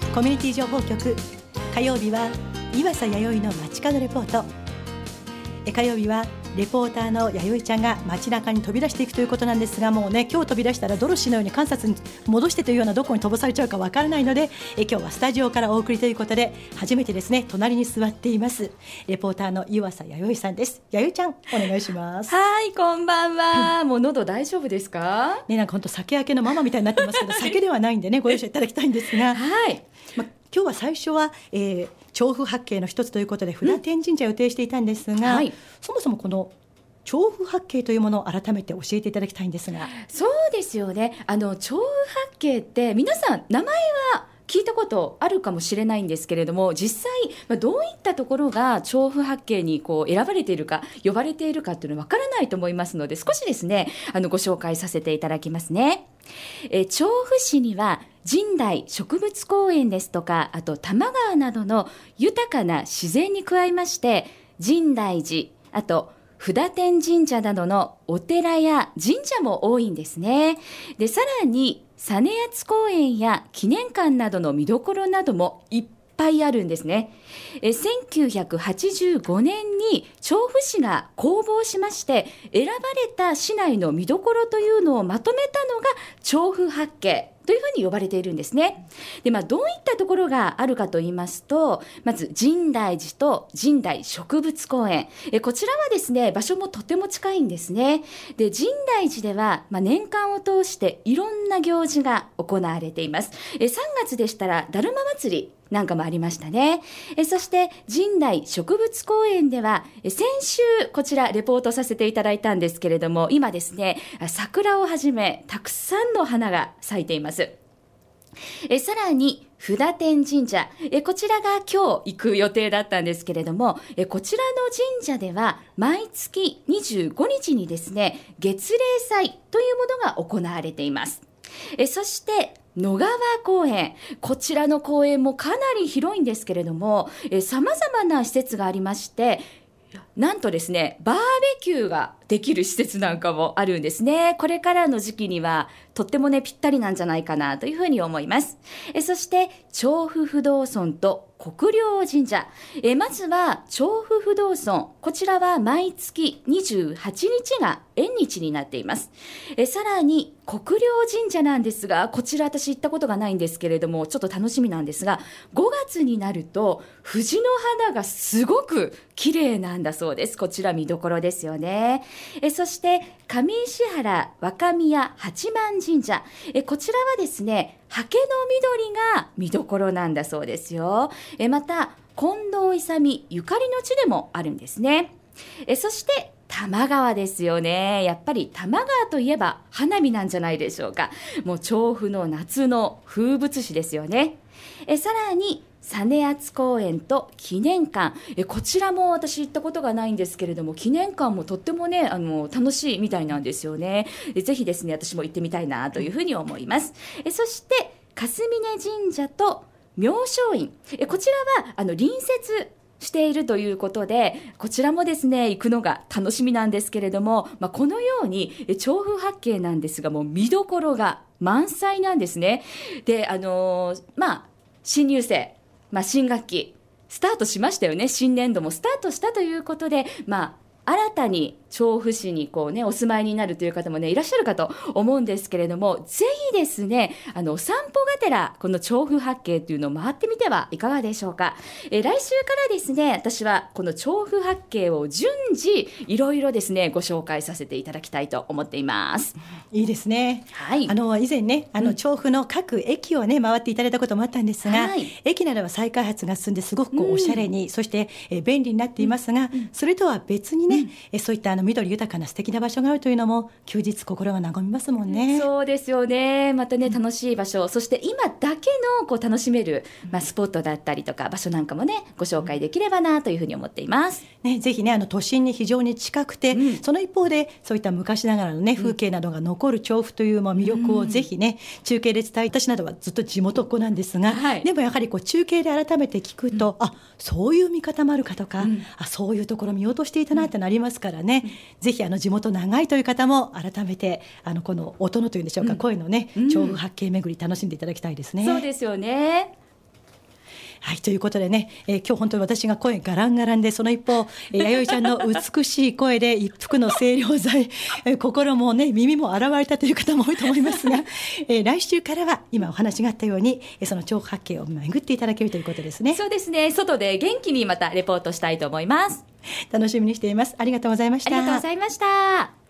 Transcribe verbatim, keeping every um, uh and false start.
コミュニティ情報局。火曜日は岩佐弥生の街角レポート。え火曜日はレポーターの弥生ちゃんが街中に飛び出していくということなんですが、もうね、今日飛び出したらドロシーのように観察に戻してというような、どこに飛ばされちゃうかわからないので、え今日はスタジオからお送りということで、初めてですね、隣に座っていますレポーターの岩佐弥生さんです。弥生ちゃん、お願いします。 はい、こんばんは。もう喉大丈夫ですかね、なんか本当酒焼けのママみたいになってますけど酒ではないんでね、ご容赦いただきたいんですが、 はい、 ま、今日は最初は、えー、調布八景の一つということで布田天神社を予定していたんですが、はい、そもそもこの調布八景というものを改めて教えていただきたいんですが。 そうですよね、あの調布八景って皆さん名前は聞いたことあるかもしれないんですけれども、実際、まあ、どういったところが調布八景にこう選ばれているか呼ばれているかというのは分からないと思いますので、少しですね、あのご紹介させていただきますね。え調布市には神代植物公園ですとか、あと多摩川などの豊かな自然に加えまして、深大寺、あと布田天神社などのお寺や神社も多いんですね。で、さらに実篤公園や記念館などの見どころなどもいっぱいあるんですね。えせんきゅうひゃくはちじゅうごねんに調布市が公募しまして、選ばれた市内の見どころというのをまとめたのが調布八景というふうに呼ばれているんですね。で、まあ、どういったところがあるかと言いますと、まず深大寺と深大植物公園、えこちらはですね、場所もとても近いんですね。で、深大寺では、まあ、年間を通していろんな行事が行われています。えさんがつでしたらだるま祭りなんかもありましたね。えそして深大植物公園では、え先週こちらレポートさせていただいたんですけれども、今ですね、桜をはじめたくさんの花が咲いています。えさらに布田天神社、えこちらが今日行く予定だったんですけれども、えこちらの神社では毎月にじゅうごにちにですね、月例祭というものが行われています。えそして野川公園、こちらの公園もかなり広いんですけれども、え様々な施設がありまして、なんとですね、バーベキューができる施設なんかもあるんですね。これからの時期にはとってもね、ぴったりなんじゃないかなというふうに思います。えそして調布不動尊と国領神社、えまずは調布不動尊、こちらは毎月にじゅうはちにちが縁日になっています。えさらに国領神社なんですが、こちら私行ったことがないんですけれども、ちょっと楽しみなんですが、ごがつになると藤の花がすごく綺麗なんだそうです。こちら見どころですよね。えそして上石原若宮八幡神社、えこちらはですね、刷毛の緑が見どころなんだそうですよ。えまた近藤勇ゆかりの地でもあるんですね。えそして多摩川ですよね。やっぱり多摩川といえば花火なんじゃないでしょうか。もう調布の夏の風物詩ですよね。えさらに実篤公園と記念館、えこちらも私行ったことがないんですけれども、記念館もとってもね、あの楽しいみたいなんですよね。えぜひですね、私も行ってみたいなというふうに思います。えそして霞峰神社と妙正院、えこちらはあの隣接しているということで、こちらもですね、行くのが楽しみなんですけれども、まあ、このように調布八景なんですが、もう見どころが満載なんですね。で、あのー、まあ新入生、まあ、新学期スタートしましたよね。新年度もスタートしたということで、まあ新たに調布市にこう、ね、お住まいになるという方も、ね、いらっしゃるかと思うんですけれども、ぜひですね、あのお散歩がてらこの調布八景というのを回ってみてはいかがでしょうか。え来週からですね、私はこの調布八景を順次いろいろですね、ご紹介させていただきたいと思っています。 いいですね、 はい、 あの以前ね、あの調布の各駅をね回っていただいたこともあったんですが、はい、駅などは再開発が進んですごくこうおしゃれに、うん、そしてえ便利になっていますが、うん、それとは別にね、うん、えそういったあの緑豊かな素敵な場所があるというのも休日心が和みますもんね。 そうですよね。またね、楽しい場所、そして今だけのこう楽しめる、まあ、スポットだったりとか場所なんかもね、ご紹介できればなというふうに思っています、 ね、ぜひね、あの都心に非常に近くて、うん、その一方でそういった昔ながらのね風景などが残る調布という、まあ、魅力をぜひね、うん、中継で伝え、私などはずっと地元っ子なんですが、はい、でもやはりこう中継で改めて聞くと、うん、あ、そういう見方もあるかとか、うん、あ、そういうところ見落としていたなってなりますからね、うん、ぜひあの地元長いという方も改めてあのこの音のというんでしょうか、うん、声のね、調布八景巡り楽しんでいただきたいですね。 そうですよね。 はい、ということでね、えー、今日本当に私が声ガランガランで、その一方、えー、弥生ちゃんの美しい声で一服の清涼剤、えー、心もね耳も洗われたという方も多いと思いますが、えー、来週からは今お話があったように、えー、その長八景を巡っていただけるということですね。 そうですね、外で元気にまたレポートしたいと思います。 楽しみにしています。ありがとうございました。 ありがとうございました。